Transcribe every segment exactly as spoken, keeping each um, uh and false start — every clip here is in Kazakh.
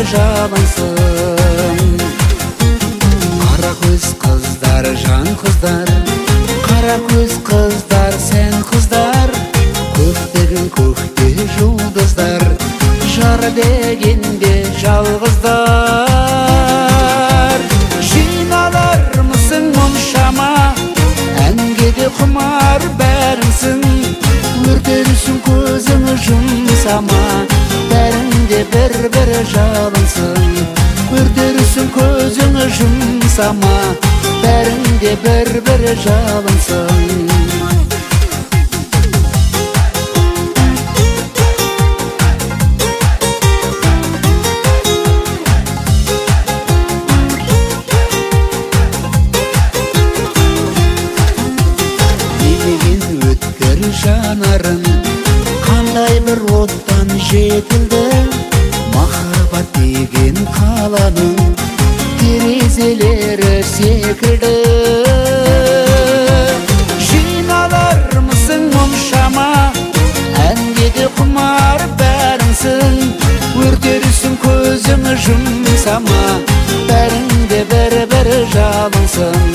жалынсың. Қара көз қыздар, жан қыздар, қара көз қыздар, сен қыздар, көктеген көкте жұлдыздар, жар дегенде жалғыздар. Жиналармысың мұншама, әнге де құмар бәріңсің, өртерсің көзіңі жұмсама, бәріңде бір-бір жалынсың. Өртерсің көзіңі жұмсама, бәріңде бір-бір жалынсың. Жанарың қандай бір оттан жетілді, махаббат деген қаланың терезелері секілді. Жиналармысың мұншама, әнге де құмар бәріңсің, өртерсің көзіңі жұмсама, бәріңде бір-бір жалынсың.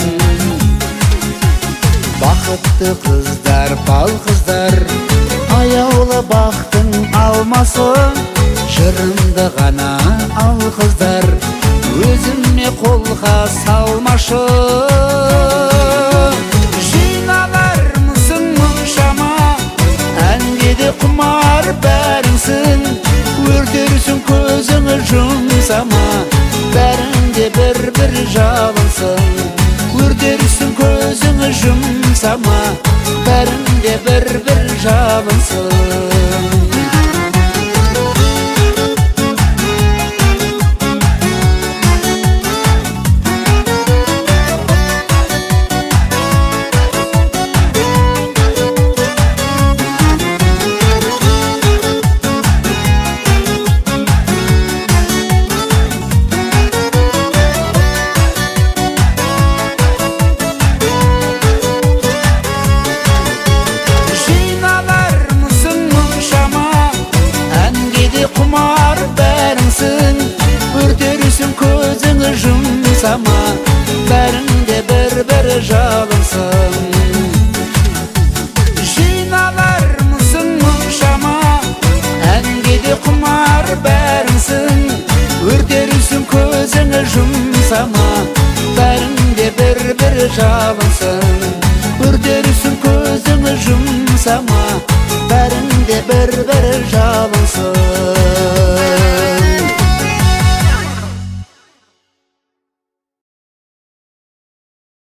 Бақытты қыздар, бал қыздар, аяулы бақтың алмасы, жырымды ғана ал қыздар, өзіме қолға салмашы. Жиналармысың мұншама, әнге де құмар бәріңсің, өртерсің көзіңі жұмсама, бәріңде бір-бір жалынсың. Өртерсің көзіңі жұмсама, бәріңде бір-бір жалынсың. Өртерсің көзіңі жұмсама, бәріңде бір-бір жалынсың. Жиналармысың мұншама, әнге де құмар бәріңсің, өртерсің көзіңі жұмсама, бәріңде бір-бір жалынсың. Өртерсің көзіңі жұмсама, бәріңде бір-бір жалынсың.